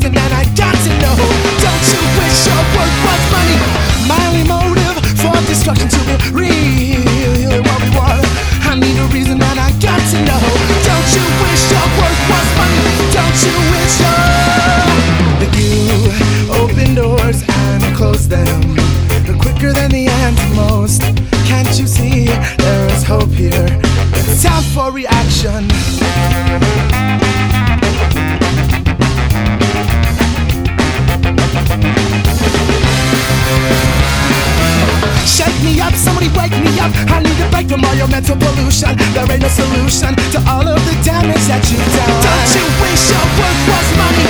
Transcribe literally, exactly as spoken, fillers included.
reason that I got to know. Don't you wish your work was money? My only motive for destruction to be real. What we want, I need a reason that I got to know. Don't you wish your work was money? Don't you wish your that you open doors and close them quicker than the ants most? Can't you see there is hope here? It's time for reaction. Shake me up, somebody wake me up. I need a break from all your mental pollution. There ain't no solution to all of the damage that you've done. Don't you wish your work was money?